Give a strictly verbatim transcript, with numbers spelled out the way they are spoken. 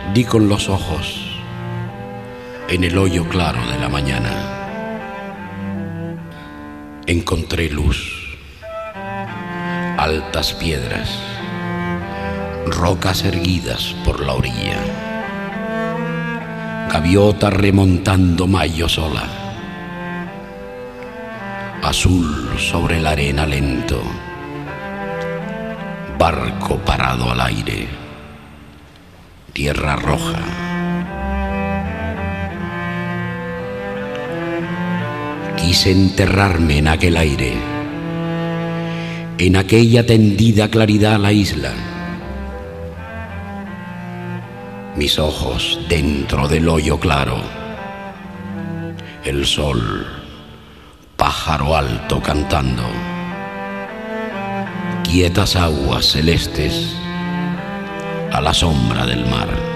Di con los ojos en el hoyo claro de la mañana. Encontré luz, altas piedras, rocas erguidas por la orilla, gaviota remontando mayo sola, azul sobre la arena lento, barco parado al aire, tierra roja. Quise enterrarme en aquel aire, en aquella tendida claridad a la isla. Mis ojos dentro del hoyo claro, el sol, pájaro alto cantando, quietas aguas celestes a la sombra del mar.